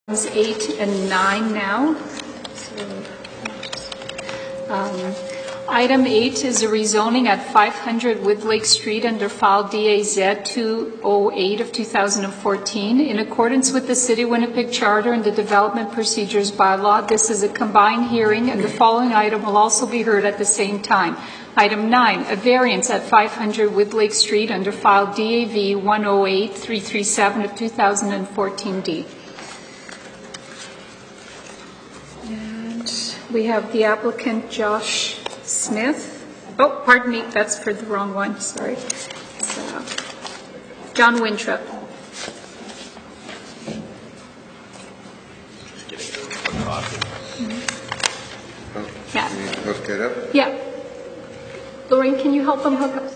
8 and 9 now. Item 8 is a rezoning at 500 Woodlake Street under file DAZ 208 of 2014. In accordance with the City of Winnipeg Charter and the Development Procedures Bylaw, this is a combined hearing, and the following item will also be heard at the same time. Item 9, a variance at 500 Woodlake Street under file DAV 108337 of 2014D. We have the applicant, Josh Smith. Oh, pardon me, that's for the wrong one, sorry. John Wintrip. Yeah. Hook it up? Yeah. Lorraine, can you help them hook up?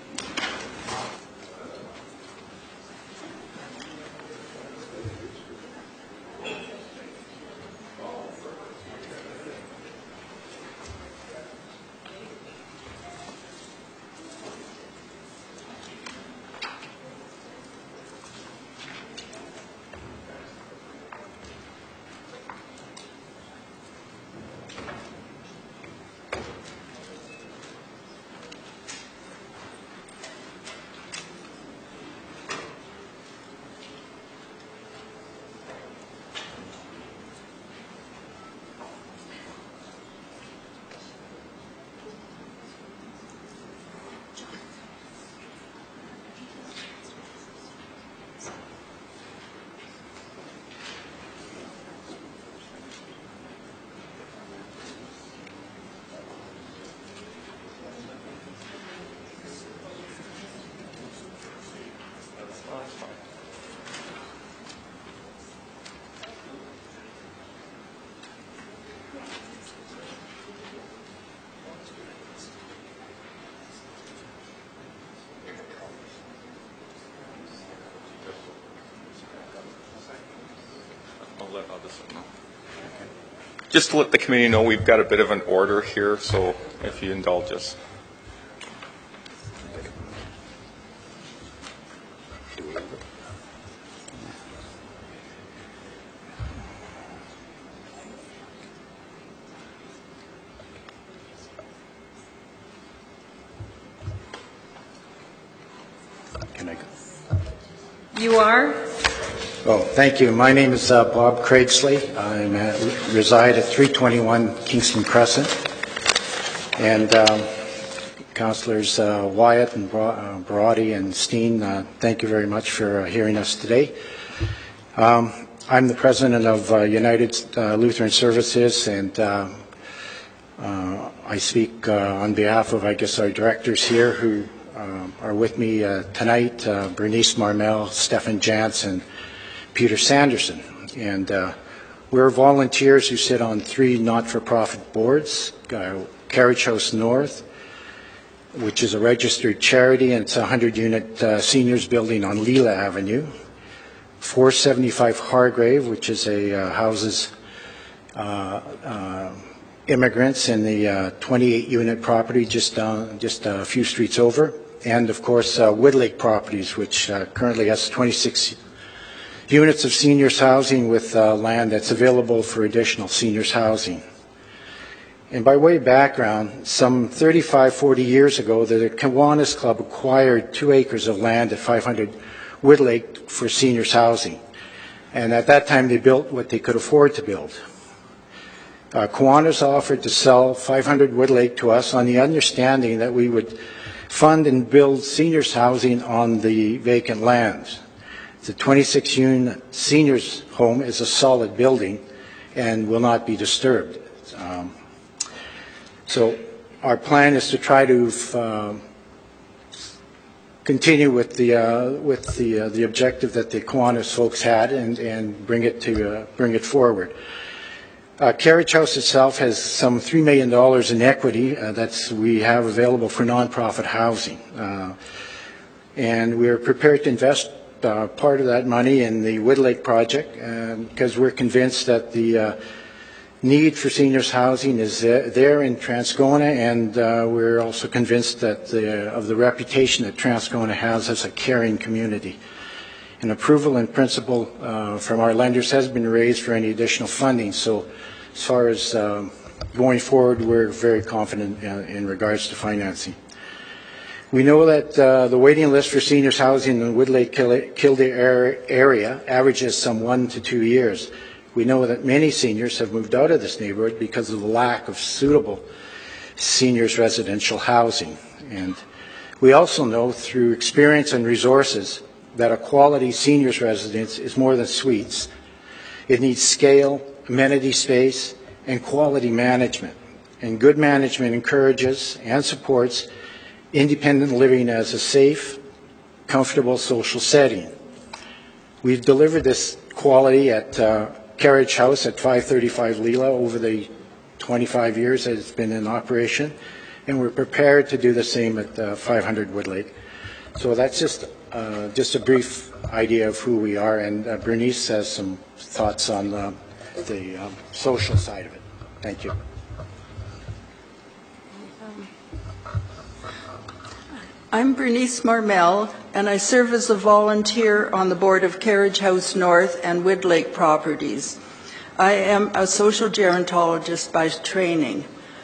Just to let the committee know, we've got a bit of an order here, so if you indulge us. Can I go? You are? Oh, thank you. My name is Bob Craigsley. I reside at 321 Kingston Crescent. And Councillors Wyatt and Barati and Steen, thank you very much for hearing us today. I'm the president of United Lutheran Services, and I speak on behalf of, I guess, our directors here who are with me tonight, Bernice Marmel, Stefan Jantz, and Peter Sanderson. And we're volunteers who sit on 3 not-for-profit boards, Carriage House North, which is a registered charity, and it's a 100-unit seniors building on Leela Avenue, 475 Hargrave, which is a houses immigrants in the 28-unit property just a few streets over, and of course Woodlake Properties, which currently has 26 units of seniors housing with land that's available for additional seniors housing. And by way of background, some 35, 40 years ago, the Kiwanis Club acquired 2 acres of land at 500 Woodlake for seniors housing. And at that time, they built what they could afford to build. Kiwanis offered to sell 500 Woodlake to us on the understanding that we would fund and build seniors housing on the vacant lands. The 26-unit seniors home is a solid building and will not be disturbed. So our plan is to try to continue with the objective that the Kiwanis folks had and bring it forward. Carriage House itself has some $3 million in equity we have available for nonprofit housing, and we are prepared to invest part of that money in the Woodlake project because we're convinced that the need for seniors housing is there in Transcona, and we're also convinced that of the reputation that Transcona has as a caring community. and approval in principle from our lenders has been raised for any additional funding. So as far as going forward, we're very confident in regards to financing. We know that the waiting list for seniors housing in the Woodlake Kildare area averages some 1 to 2 years. We know that many seniors have moved out of this neighborhood because of the lack of suitable seniors residential housing. And we also know through experience and resources that a quality seniors residence is more than suites. It needs scale, amenity space, and quality management. And good management encourages and supports independent living as a safe, comfortable social setting. We've delivered this quality at Carriage House at 535 Leela over the 25 years that it's been in operation, and we're prepared to do the same at 500 Woodlake. So that's just a brief idea of who we are, and Bernice has some thoughts on the social side of it. Thank you. I'm Bernice Marmel, and I serve as a volunteer on the board of Carriage House North and Woodlake Properties. I am a social gerontologist by training.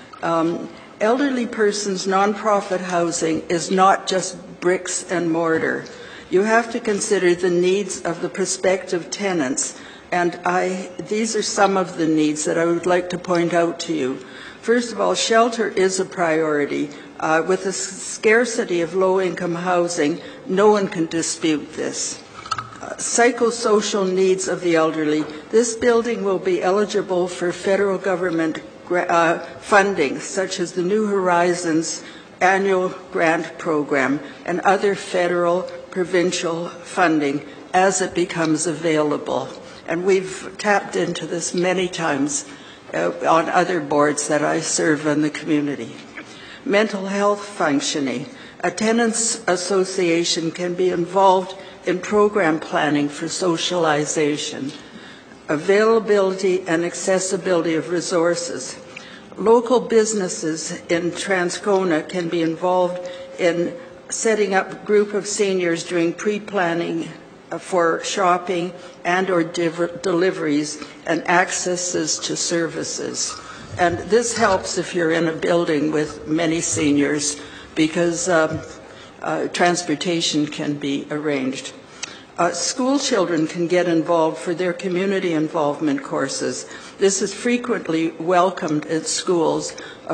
Elderly persons' nonprofit housing is not just bricks and mortar. You have to consider the needs of the prospective tenants, and these are some of the needs that I would like to point out to you. First of all, shelter is a priority. With the scarcity of low-income housing, no one can dispute this. Psychosocial needs of the elderly. This building will be eligible for federal government funding, such as the New Horizons annual grant program and other federal, provincial funding as it becomes available. And we've tapped into this many times on other boards that I serve in the community. Mental health functioning. A tenants association can be involved in program planning for socialization. Availability and accessibility of resources. Local businesses in Transcona can be involved in setting up a group of seniors doing pre-planning for shopping and or deliveries and accesses to services. And this helps if you're in a building with many seniors because transportation can be arranged. School children can get involved for their community involvement courses. This is frequently welcomed at schools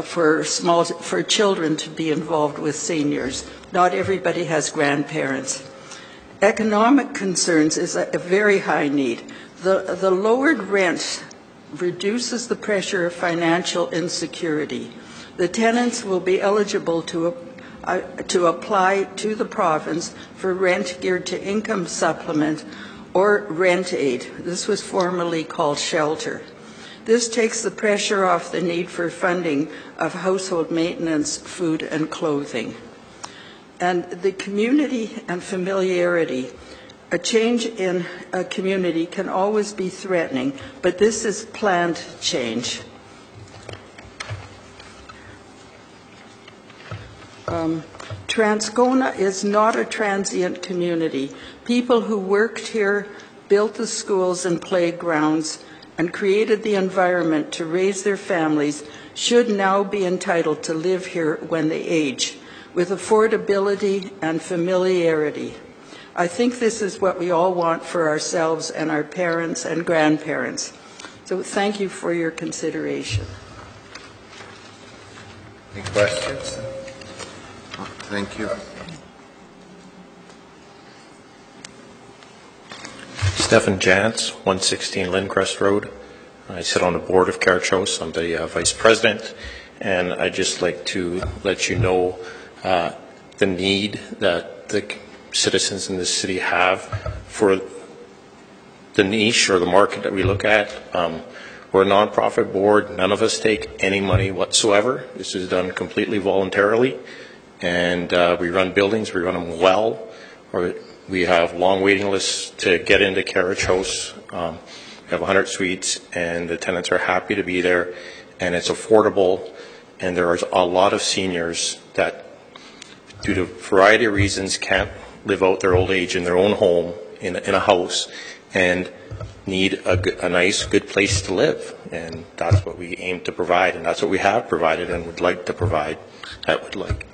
for children to be involved with seniors. Not everybody has grandparents. Economic concerns is a very high need. The lowered rent reduces the pressure of financial insecurity. The tenants will be eligible to apply to the province for rent geared to income supplement or rent aid. This was formerly called shelter. This takes the pressure off the need for funding of household maintenance, food, and clothing. And the community and familiarity. A change in a community can always be threatening, but this is planned change. Transcona is not a transient community. People who worked here, built the schools and playgrounds, and created the environment to raise their families should now be entitled to live here when they age, with affordability and familiarity. I think this is what we all want for ourselves and our parents and grandparents. So thank you for your consideration. Any questions? Thank you. Stephen Jantz, 116 Lindcrest Road. I sit on the board of Carriage House. I'm the vice president, and I'd just like to let you know the need that the citizens in this city have for the niche or the market that we look at. We're a nonprofit board. None of us take any money whatsoever. This is done completely voluntarily, and we run buildings. We run them well. We have long waiting lists to get into Carriage House. We have 100 suites, and the tenants are happy to be there, and it's affordable. And there are a lot of seniors that, due to a variety of reasons, can't live out their old age in their own home in a house and need a nice, good place to live. And that's what we aim to provide, and that's what we have provided and would like to provide at Woodlake.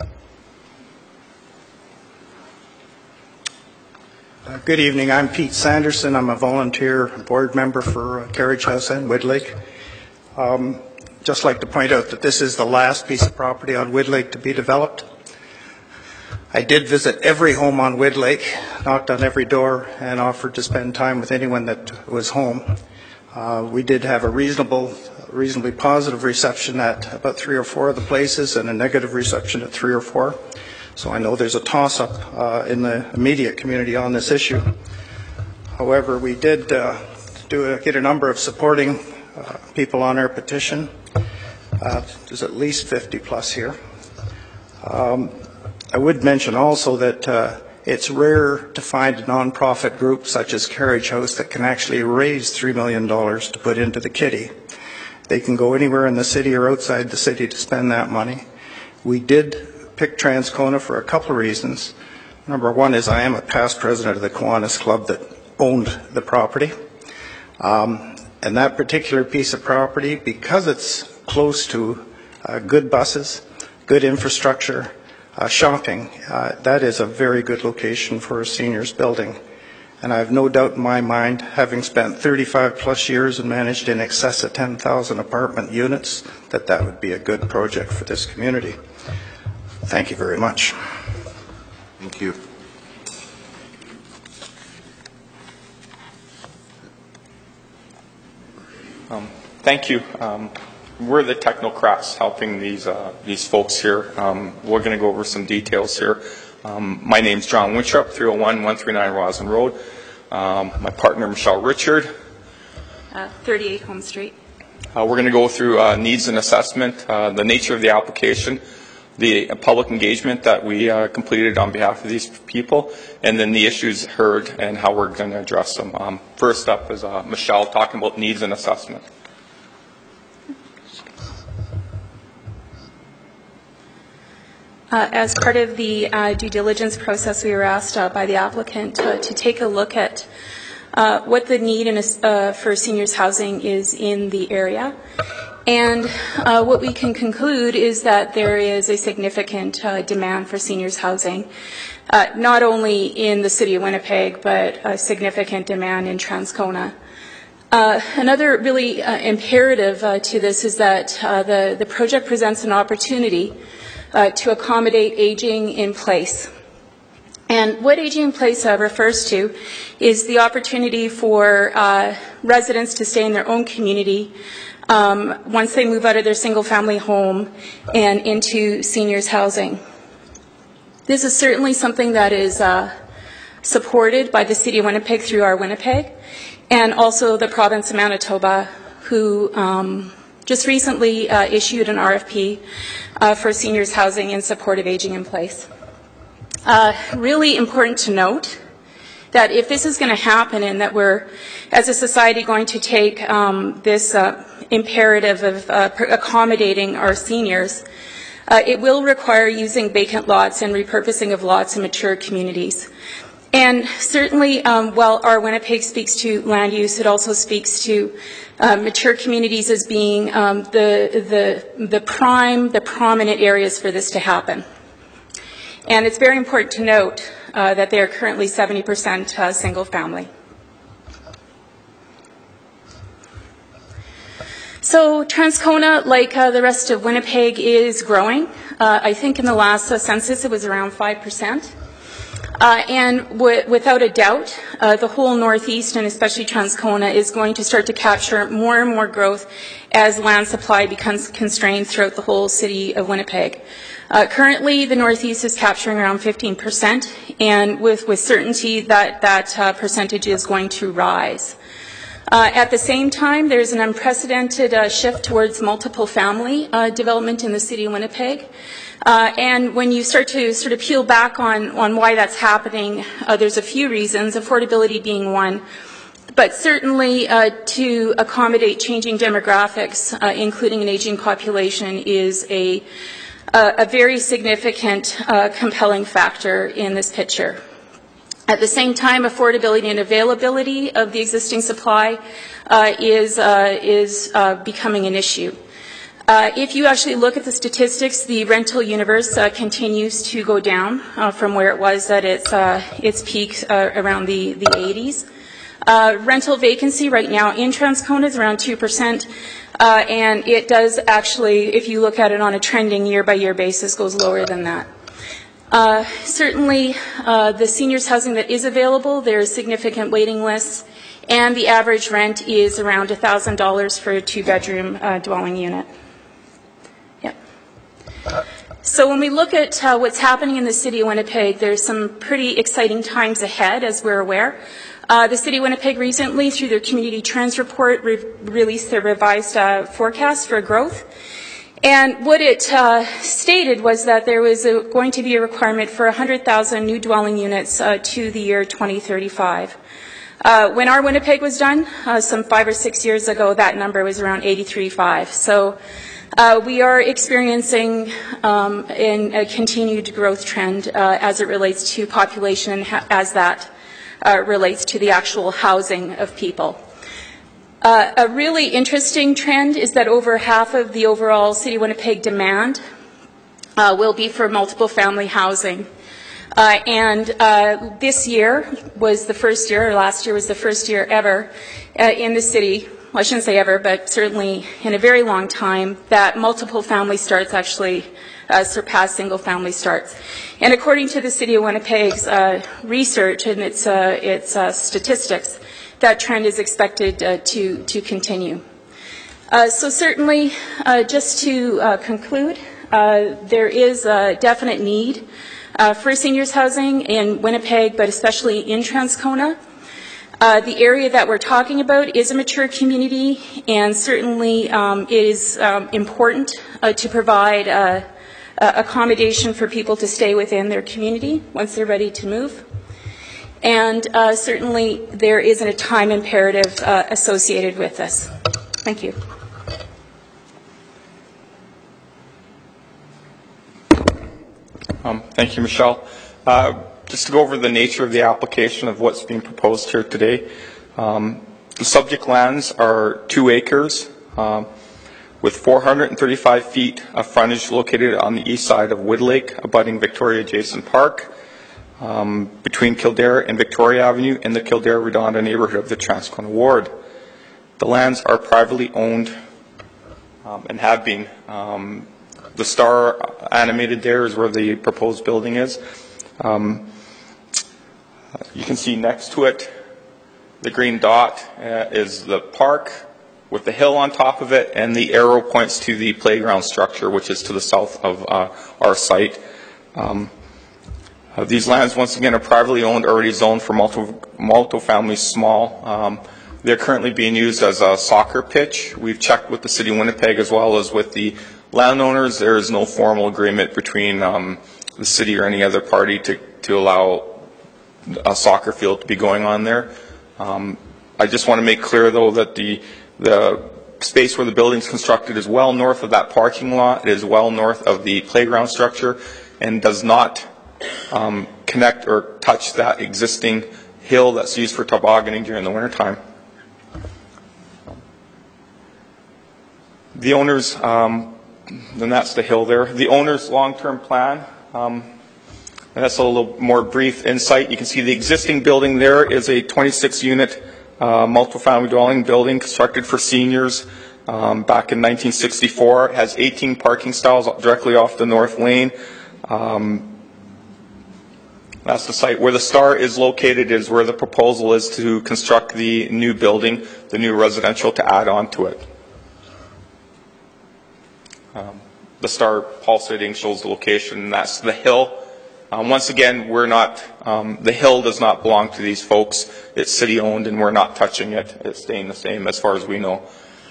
Good evening. I'm Pete Sanderson. I'm a volunteer board member for Carriage House and Woodlake. Just like to point out that this is the last piece of property on Woodlake to be developed. I did visit every home on Woodlake, knocked on every door, and offered to spend time with anyone that was home. We did have a reasonably positive reception at about 3 or 4 of the places and a negative reception at 3 or 4. So I know there's a toss-up in the immediate community on this issue. However, we did get a number of supporting people on our petition. There's at least 50 plus here. I would mention also that it's rare to find a nonprofit group such as Carriage House that can actually raise $3 million to put into the kitty. They can go anywhere in the city or outside the city to spend that money. We did pick Transcona for a couple of reasons. Number one is I am a past president of the Kiwanis Club that owned the property. And that particular piece of property, because it's close to good buses, good infrastructure, shopping, that is a very good location for a seniors building. And I have no doubt in my mind, having spent 35 plus years and managed in excess of 10,000 apartment units, that that would be a good project for this community. Thank you very much. Thank you. Thank you. We're the technocrats helping these folks here. We're going to go over some details here. My name's John Winstrup, 301-139 Roslyn Road. My partner, Michelle Richard. 38 Home Street. We're going to go through needs and assessment, the nature of the application, the public engagement that we completed on behalf of these people, and then the issues heard and how we're going to address them. First up is Michelle talking about needs and assessment. As part of the due diligence process, we were asked by the applicant to take a look at what the need for seniors housing is in the area. And what we can conclude is that there is a significant demand for seniors housing, not only in the city of Winnipeg, but a significant demand in Transcona. Another really imperative to this is that the project presents an opportunity to accommodate aging in place. And what aging in place refers to is the opportunity for residents to stay in their own community once they move out of their single-family home and into seniors housing. This is certainly something that is supported by the City of Winnipeg through our Winnipeg, and also the province of Manitoba, who just recently issued an RFP for seniors housing in support of aging in place. Really important to note that if this is going to happen and that we're, as a society, going to take this imperative of accommodating our seniors, it will require using vacant lots and repurposing of lots in mature communities. And certainly, while our Winnipeg speaks to land use, it also speaks to mature communities as being the prominent areas for this to happen. And it's very important to note that they are currently 70% single family. So Transcona, like the rest of Winnipeg, is growing. I think in the last census it was around 5%. And without a doubt, the whole Northeast, and especially Transcona, is going to start to capture more and more growth as land supply becomes constrained throughout the whole city of Winnipeg. Currently, the Northeast is capturing around 15%, and with certainty that percentage is going to rise. At the same time, there's an unprecedented shift towards multiple family development in the city of Winnipeg. And when you start to sort of peel back on why that's happening, there's a few reasons, affordability being one. But certainly to accommodate changing demographics, including an aging population, is a very significant, compelling factor in this picture. At the same time, affordability and availability of the existing supply is becoming an issue. If you actually look at the statistics, the rental universe continues to go down from where it was at its peak around the 80s. Rental vacancy right now in Transcona is around 2%, and it does actually, if you look at it on a trending year-by-year basis, goes lower than that. Certainly, the seniors housing that is available, there is significant waiting lists, and the average rent is around $1,000 for a two-bedroom dwelling unit. Yep. So when we look at what's happening in the City of Winnipeg, there's some pretty exciting times ahead, as we're aware. The City of Winnipeg recently, through their Community Trends Report, released their revised forecast for growth. And what it stated was that there was going to be a requirement for 100,000 new dwelling units to the year 2035. When our Winnipeg was done, some 5 or 6 years ago, that number was around 83.5. So we are experiencing a continued growth trend as it relates to population and as that relates to the actual housing of people. A really interesting trend is that over half of the overall City of Winnipeg demand will be for multiple family housing. This year was the first year, or last year was the first year ever in the city, well, I shouldn't say ever, but certainly in a very long time, that multiple family starts actually surpass single family starts. And according to the City of Winnipeg's research and its statistics, that trend is expected to continue. So certainly, just to conclude, there is a definite need for seniors housing in Winnipeg, but especially in Transcona. The area that we're talking about is a mature community, and certainly it is important to provide accommodation for people to stay within their community once they're ready to move. And certainly there isn't a time imperative associated with this. Thank you. Thank you, Michelle. Just to go over the nature of the application of what's being proposed here today. The subject lands are 2 acres with 435 feet of frontage located on the east side of Wood Lake, abutting Victoria Jason Park, between Kildare and Victoria Avenue in the Kildare-Redonda neighborhood of the Transcona ward. The lands are privately owned and have been. The star animated there is where the proposed building is. You can see next to it, the green dot is the park with the hill on top of it, and the arrow points to the playground structure, which is to the south of our site. These lands, once again, are privately owned, already zoned for multifamily small. They're currently being used as a soccer pitch. We've checked with the City of Winnipeg as well as with the landowners. There is no formal agreement between the city or any other party to allow a soccer field to be going on there. I just want to make clear, though, that the space where the building is constructed is well north of that parking lot. It is well north of the playground structure and does not connect or touch that existing hill that's used for tobogganing during the wintertime. The owners, then that's the hill there. The owner's long-term plan, and that's a little more brief insight. You can see the existing building there is a 26-unit multifamily dwelling building constructed for seniors back in 1964. It has 18 parking stalls directly off the north lane. That's the site. Where the star is located is where the proposal is to construct the new building, the new residential, to add on to it. The star pulsating shows the location, and that's the hill. Once again, we're not, the hill does not belong to these folks. It's city owned and we're not touching it. It's staying the same as far as we know.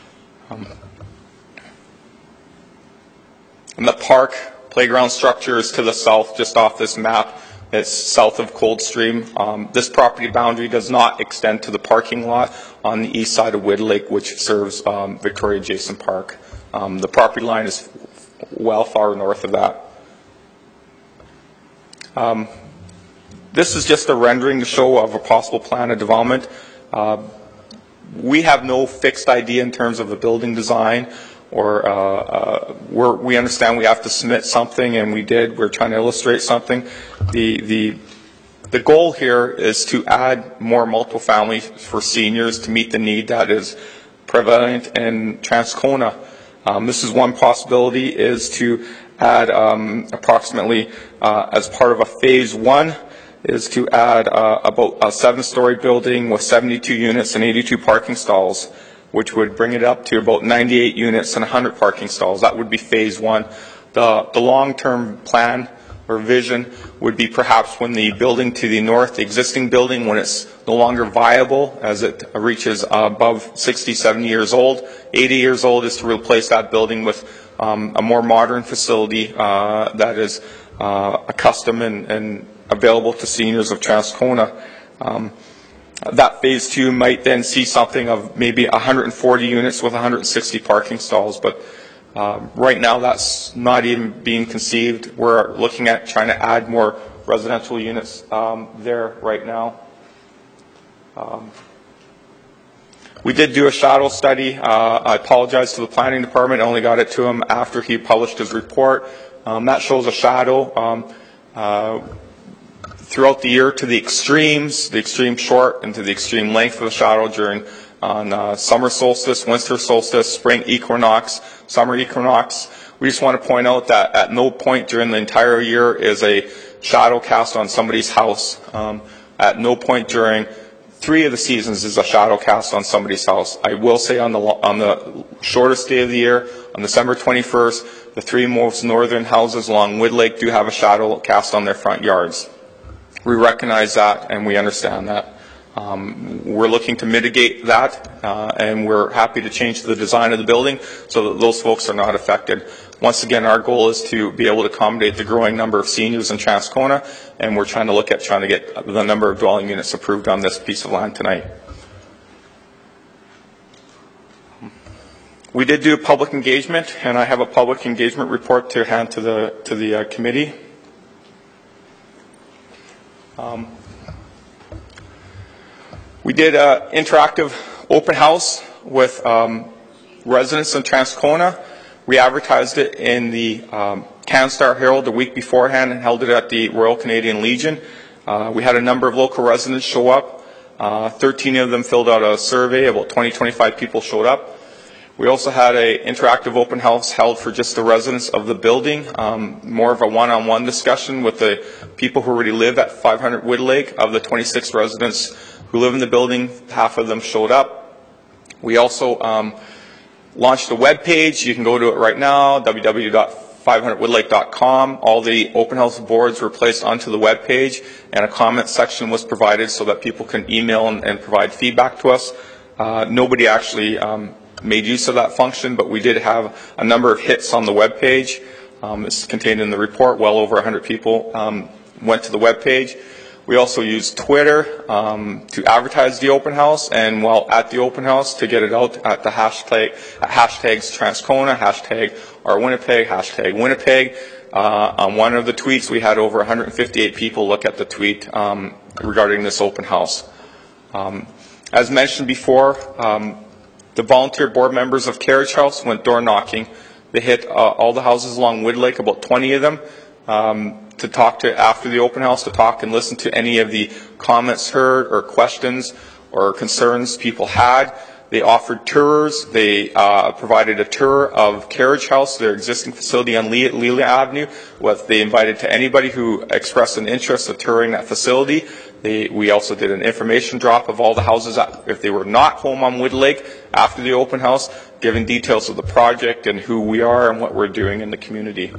And the park playground structure is to the south, just off this map. It's south of Coldstream. This property boundary does not extend to the parking lot on the east side of Wood Lake, which serves Victoria Jason Park. The property line is well far north of that. This is just a rendering to show of a possible plan of development. We have no fixed idea in terms of the building design, or we understand we have to submit something, and we did. We're trying to illustrate something. The goal here is to add more multifamily for seniors to meet the need that is prevalent in Transcona. This is one possibility, is to add approximately, as part of a phase 1, is to add about a 7-story building with 72 units and 82 parking stalls, which would bring it up to about 98 units and 100 parking stalls. That would be phase 1. The long-term plan or vision would be perhaps when the building to the north, the existing building, when it's no longer viable as it reaches above 60, 70 years old, 80 years old, is to replace that building with a more modern facility that is accustomed and available to seniors of Transcona. That phase 2 might then see something of maybe 140 units with 160 parking stalls, but right now that's not even being conceived. We're looking at trying to add more residential units there right now. We did do a shadow study. I apologize to the planning department. I only got it to him after he published his report. That shows a shadow throughout the year to the extreme short and to the extreme length of the shadow during summer solstice, winter solstice, spring equinox, summer equinox. We just want to point out that at no point during the entire year is a shadow cast on somebody's house. At no point during 3 of the seasons is a shadow cast on somebody's house. I will say on the shortest day of the year, on December 21st, the 3 most northern houses along Wood Lake do have a shadow cast on their front yards. We recognize that and we understand that. We're looking to mitigate that, and we're happy to change the design of the building so that those folks are not affected. Once again, our goal is to be able to accommodate the growing number of seniors in Transcona, and we're trying to get the number of dwelling units approved on this piece of land tonight. We did do a public engagement, and I have a public engagement report to hand to the committee. We did an interactive open house with residents in Transcona. We advertised it in the Can-Star Herald the week beforehand and held it at the Royal Canadian Legion. We had a number of local residents show up. 13 of them filled out a survey. About 20-25 people showed up. We also had an interactive open house held for just the residents of the building, more of a one-on-one discussion with the people who already live at 500 Wood Lake. Of the 26 residents who live in the building, half of them showed up. We also launched a web page. You can go to it right now, www.500woodlake.com. All the open house boards were placed onto the web page, and a comment section was provided so that people can email and provide feedback to us. Nobody actually made use of that function, but we did have a number of hits on the web page. It's contained in the report. Well over 100 people went to the web page. We also used Twitter to advertise the open house, and while at the open house to get it out at the hashtags Transcona, hashtag #OurWinnipeg, hashtag Winnipeg. On one of the tweets, we had over 158 people look at the tweet regarding this open house. As mentioned before, the volunteer board members of Carriage House went door knocking. They hit all the houses along Wood Lake, about 20 of them, to talk to after the open house, to talk and listen to any of the comments heard or questions or concerns people had. They offered tours. They provided a tour of Carriage House, their existing facility on Lelia Avenue. They invited to anybody who expressed an interest of touring that facility. We also did an information drop of all the houses if they were not home on Wood Lake after the open house, giving details of the project and who we are and what we're doing in the community.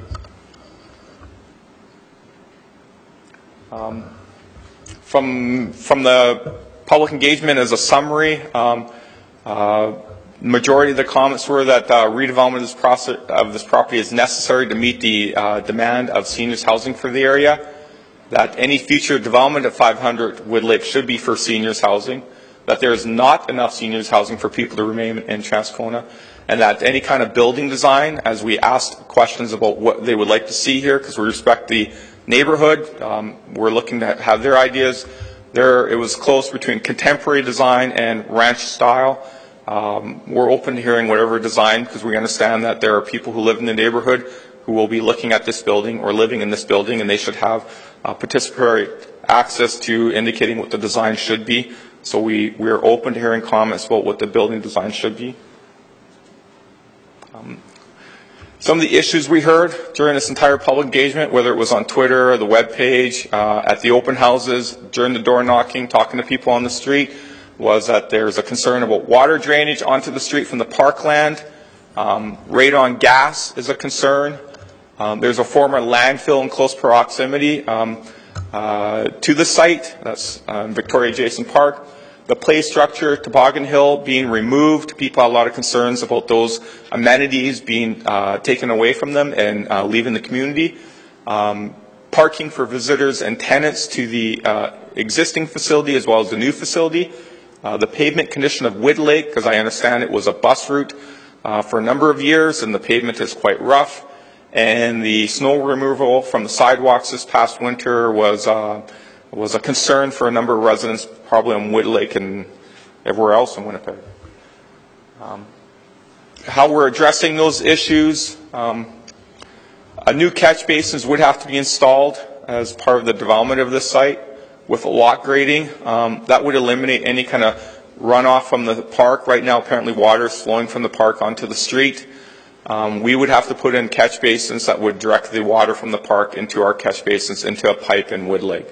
From the public engagement as a summary, majority of the comments were that redevelopment of this property is necessary to meet the demand of seniors housing for the area, that any future development of 500 Wood Lake should be for seniors housing, that there is not enough seniors housing for people to remain in Transcona, and that any kind of building design, as we asked questions about what they would like to see here, because we respect the neighborhood. We're looking to have their ideas. It was close between contemporary design and ranch style. We're open to hearing whatever design, because we understand that there are people who live in the neighborhood who will be looking at this building or living in this building, and they should have participatory access to indicating what the design should be. So we're open to hearing comments about what the building design should be. Some of the issues we heard during this entire public engagement, whether it was on Twitter or the webpage, at the open houses, during the door knocking, talking to people on the street, was that there's a concern about water drainage onto the street from the parkland. Radon gas is a concern. There's a former landfill in close proximity to the site. That's Victoria Jason Park. The play structure, Toboggan Hill, being removed. People have a lot of concerns about those amenities being taken away from them and leaving the community. Parking for visitors and tenants to the existing facility as well as the new facility. The pavement condition of Wood Lake, because I understand it was a bus route for a number of years and the pavement is quite rough. And the snow removal from the sidewalks this past winter was a concern for a number of residents, probably on Wood Lake and everywhere else in Winnipeg. How we're addressing those issues, a new catch basins would have to be installed as part of the development of this site with a lot grading. That would eliminate any kind of runoff from the park. Right now, apparently water is flowing from the park onto the street. We would have to put in catch basins that would direct the water from the park into our catch basins into a pipe in Wood Lake.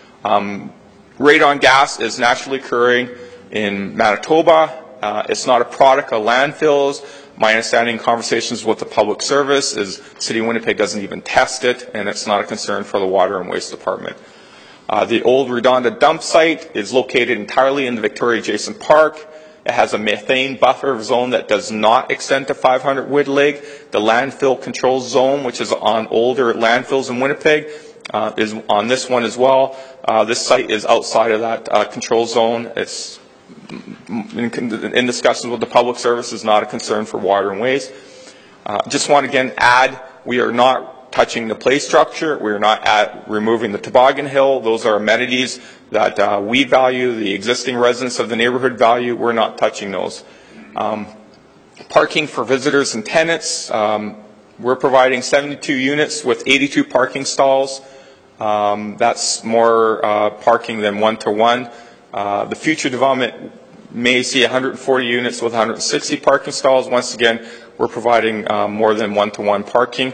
Radon gas is naturally occurring in Manitoba. It's not a product of landfills. My understanding in conversations with the public service is City of Winnipeg doesn't even test it, and it's not a concern for the Water and Waste Department. The old Redonda dump site is located entirely in the Victoria Jason Park. It has a methane buffer zone that does not extend to 500 Wood Lake. The landfill control zone, which is on older landfills in Winnipeg, is on this one as well. This site is outside of that control zone. It's in discussions with the public service is not a concern for water and waste. Just want to again add, we are not touching the play structure. We are not removing the Toboggan Hill. Those are amenities that we value, the existing residents of the neighborhood value. We're not touching those. Parking for visitors and tenants. We're providing 72 units with 82 parking stalls. That's more parking than one-to-one. The future development may see 140 units with 160 parking stalls. Once again, we're providing more than one-to-one parking.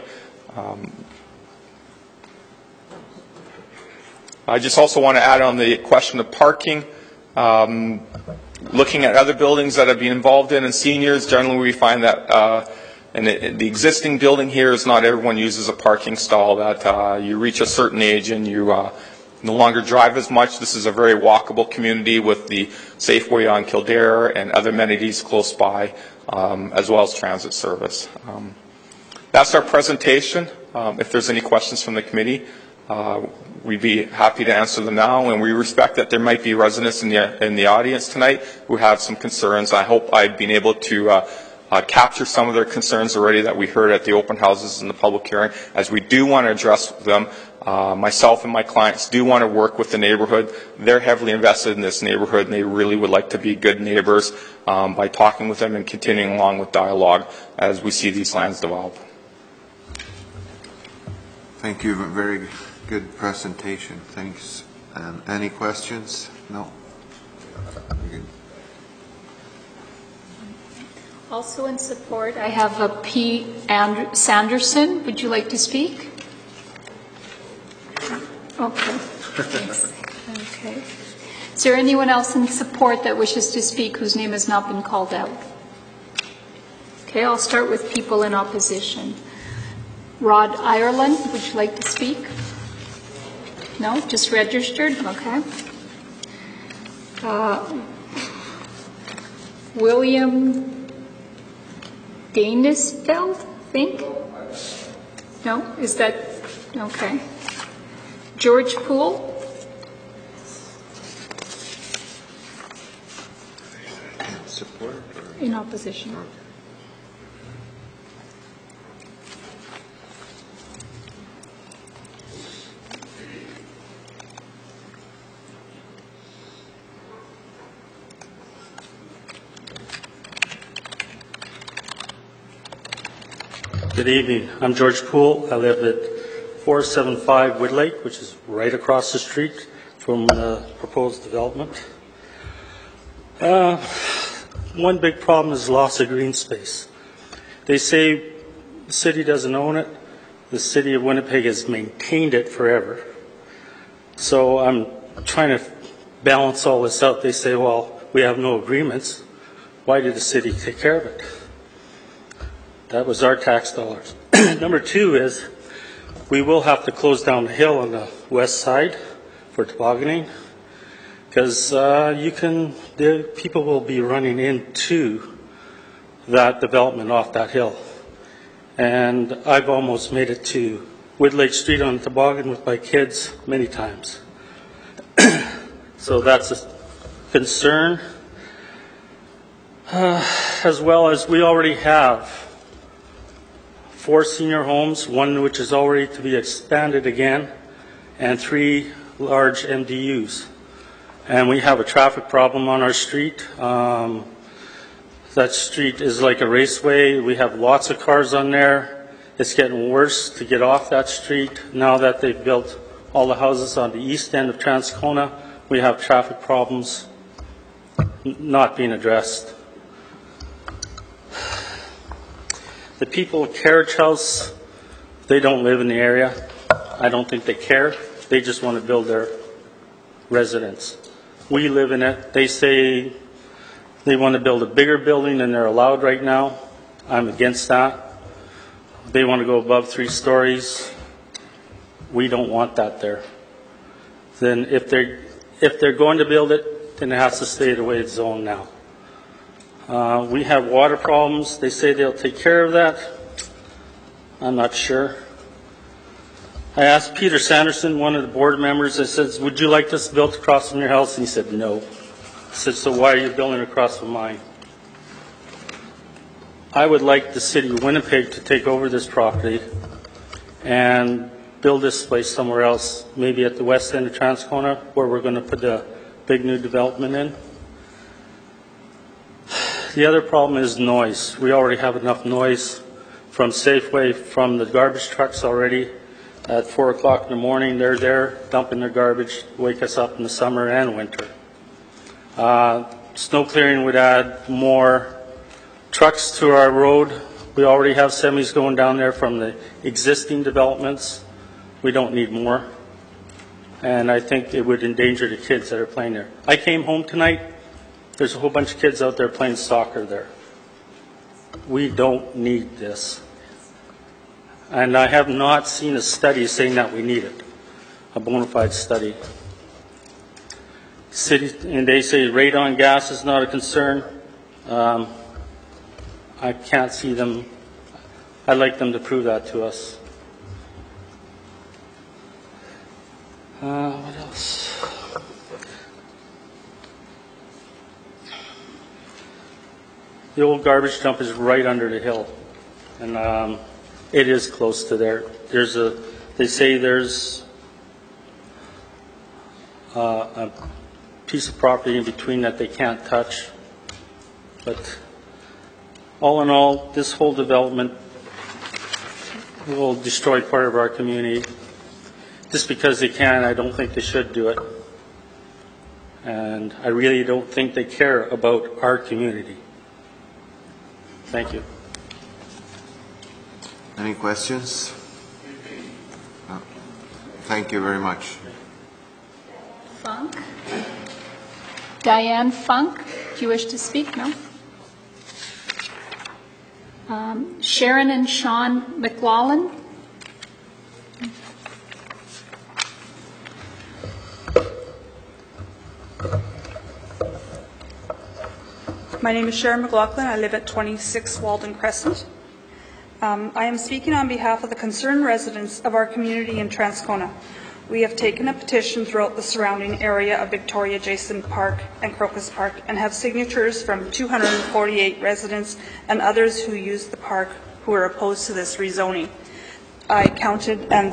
I just also want to add on the question of parking. Looking at other buildings that I've been involved in and seniors, generally we find that and the existing building here is not everyone uses a parking stall, that you reach a certain age and you no longer drive as much. This is a very walkable community with the Safeway on Kildare and other amenities close by, as well as transit service. That's our presentation. If there's any questions from the committee, we'd be happy to answer them now, and we respect that there might be residents in the audience tonight who have some concerns. I hope I've been able to capture some of their concerns already that we heard at the open houses and the public hearing, as we do want to address them. Myself and my clients do want to work with the neighborhood. They're heavily invested in this neighborhood, and they really would like to be good neighbors by talking with them and continuing along with dialogue as we see these lands develop. Thank you. Very good presentation. Thanks. Any questions? No? Good. Also in support, I have a P. Sanderson. Would you like to speak? Okay. Yes. Okay. Is there anyone else in support that wishes to speak whose name has not been called out? Okay, I'll start with people in opposition. Rod Ireland, would you like to speak? No? Just registered? Okay. William Danisfeld, I think? No? Is that? Okay. George Poole? Support? Or? In opposition. Good evening. I'm George Poole. I live at 475 Woodlake, which is right across the street from the proposed development. One big problem is loss of green space. They say the city doesn't own it. The city of Winnipeg has maintained it forever. So I'm trying to balance all this out. They say, well, we have no agreements. Why did the city take care of it? That was our tax dollars. Number two is we will have to close down the hill on the west side for tobogganing because people will be running into that development off that hill. And I've almost made it to Woodlake Street on toboggan with my kids many times. So that's a concern. As well as we already have 4 senior homes, one which is already to be expanded again, and 3 large MDUs. And we have a traffic problem on our street. That street is like a raceway. We have lots of cars on there. It's getting worse to get off that street. Now that they've built all the houses on the east end of Transcona, we have traffic problems not being addressed. The people at Carriage House, they don't live in the area. I don't think they care. They just want to build their residence. We live in it. They say they want to build a bigger building than they're allowed right now. I'm against that. They want to go above 3 stories. We don't want that there. Then if they're going to build it, then it has to stay the way it's zoned now. We have water problems. They say they'll take care of that. I'm not sure. I asked Peter Sanderson, one of the board members, I said, would you like this built across from your house? And he said, no. I said, so why are you building across from mine? I would like the city of Winnipeg to take over this property and build this place somewhere else, maybe at the west end of Transcona, where we're going to put the big new development in. The other problem is noise. We already have enough noise from Safeway, from the garbage trucks already. At 4 o'clock in the morning, they're there dumping their garbage, wake us up in the summer and winter. Snow clearing would add more trucks to our road. We already have semis going down there from the existing developments. We don't need more. And I think it would endanger the kids that are playing there. I came home tonight. There's a whole bunch of kids out there playing soccer there. We don't need this. And I have not seen a study saying that we need it, a bona fide study. And they say radon gas is not a concern. I can't see them. I'd like them to prove that to us. What else? The old garbage dump is right under the hill, and it is close to there. They say there's a piece of property in between that they can't touch. But all in all, this whole development will destroy part of our community. Just because they can, I don't think they should do it. And I really don't think they care about our community. Thank you. Any questions? No. Thank you very much. Funk? Diane Funk, do you wish to speak? No? Sharon and Sean McLaughlin? My name is Sharon McLaughlin. I live at 26 Walden Crescent. I am speaking on behalf of the concerned residents of our community in Transcona. We have taken a petition throughout the surrounding area of Victoria Jason Park and Crocus Park and have signatures from 248 residents and others who use the park who are opposed to this rezoning. I counted, and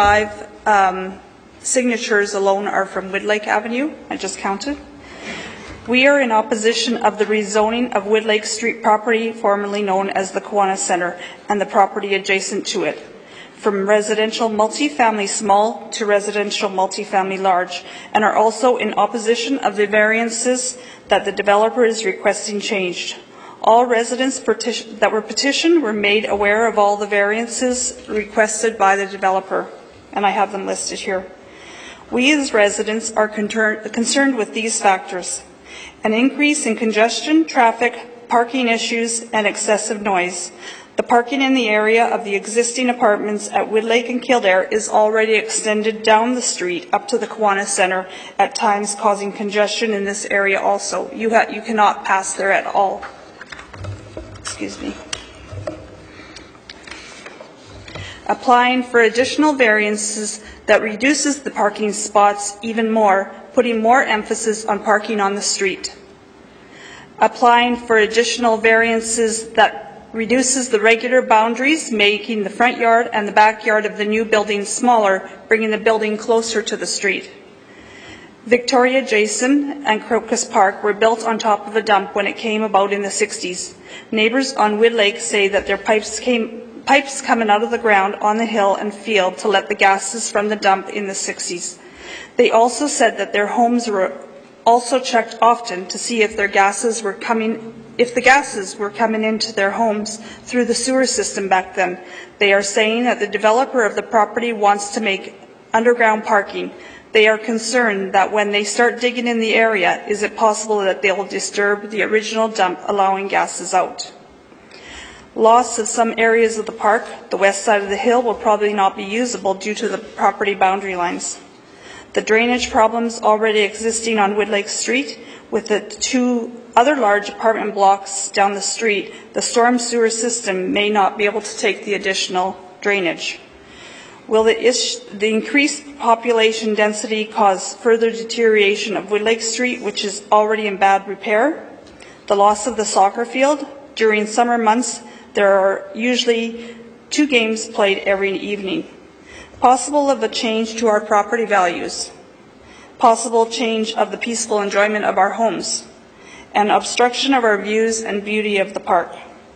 35 signatures alone are from Woodlake Avenue. I just counted. We are in opposition of the rezoning of Woodlake Street property, formerly known as the Kiwanis Centre, and the property adjacent to it, from residential multifamily small to residential multifamily large, and are also in opposition of the variances that the developer is requesting changed. All residents that were petitioned were made aware of all the variances requested by the developer, and I have them listed here. We as residents are concerned with these factors: an increase in congestion, traffic, parking issues, and excessive noise. The parking in the area of the existing apartments at Woodlake and Kildare is already extended down the street up to the Kiwanis Centre, at times causing congestion in this area also. You cannot pass there at all. Excuse me. Applying for additional variances that reduces the parking spots even more, putting more emphasis on parking on the street. Applying for additional variances that reduces the regular boundaries, making the front yard and the backyard of the new building smaller, bringing the building closer to the street. Victoria Jason and Crocus Park were built on top of a dump when it came about in the 60s. Neighbors on Woodlake say that their pipes coming out of the ground on the hill and field to let the gases from the dump in the 60s. They also said that their homes were also checked often to see if the gases were coming into their homes through the sewer system back then. They are saying that the developer of the property wants to make underground parking. They are concerned that when they start digging in the area, is it possible that they will disturb the original dump, allowing gases out? Loss of some areas of the park, the west side of the hill, will probably not be usable due to the property boundary lines. The drainage problems already existing on Woodlake Street, with the two other large apartment blocks down the street, the storm sewer system may not be able to take the additional drainage. Will the increased population density cause further deterioration of Woodlake Street, which is already in bad repair? The loss of the soccer field. During summer months, there are usually 2 games played every evening. Possible of a change to our property values. Possible change of the peaceful enjoyment of our homes. And obstruction of our views and beauty of the park.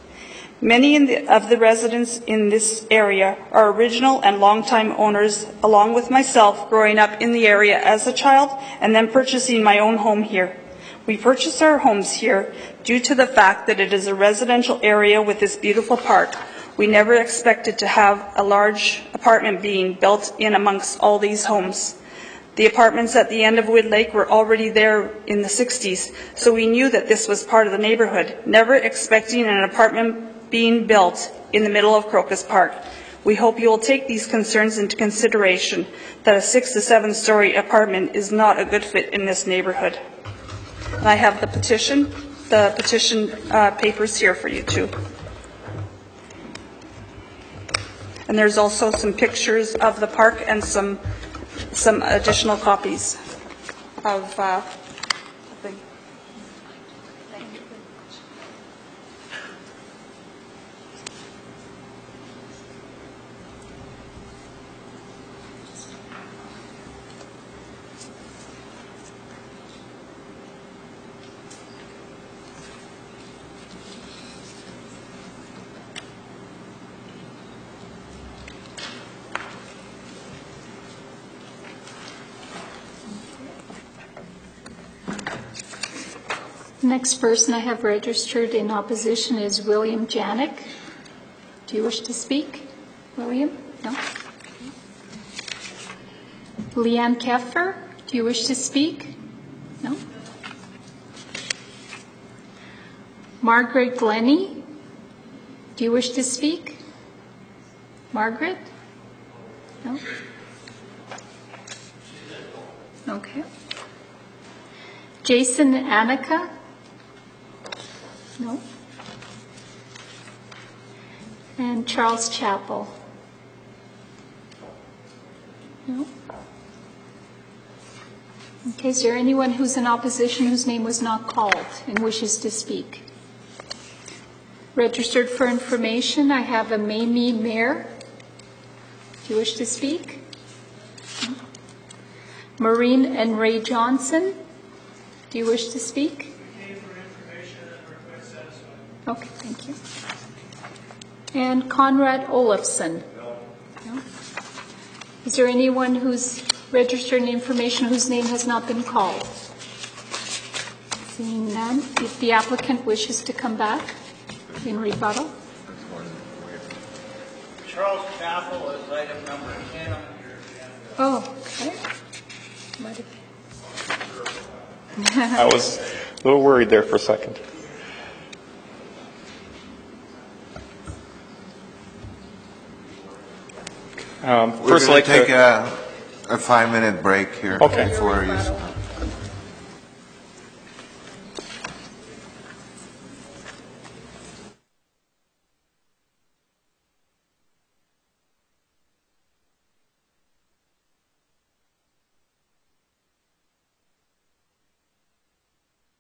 Many of the residents in this area are original and long-time owners, along with myself, growing up in the area as a child and then purchasing my own home here. We purchased our homes here due to the fact that it is a residential area with this beautiful park. We never expected to have a large apartment being built in amongst all these homes. The apartments at the end of Woodlake were already there in the 60s, so we knew that this was part of the neighborhood, never expecting an apartment being built in the middle of Crocus Park. We hope you will take these concerns into consideration, that a 6 to 7 story apartment is not a good fit in this neighborhood. And I have the petition papers here for you too. And there's also some pictures of the park and some additional copies of the thing. Next person I have registered in opposition is William Janik. Do you wish to speak, William? No? Leanne Keffer, do you wish to speak? No? Margaret Glennie, do you wish to speak? Margaret? No? Okay. Jason Annika? No. And Charles Chappell? No. Okay, is there anyone who's in opposition whose name was not called and wishes to speak? Registered for information, I have a Mamie Mayer. Do you wish to speak? No. Maureen and Ray Johnson. Do you wish to speak? Okay, thank you. And Conrad Olafson? No. Is there anyone who's registered information whose name has not been called? Seeing none, if the applicant wishes to come back in rebuttal. Charles Chappell is item number 10 on your agenda. Oh, okay. Might have I was a little worried there for a second. We're going to take a 5-minute break here Okay. before you start.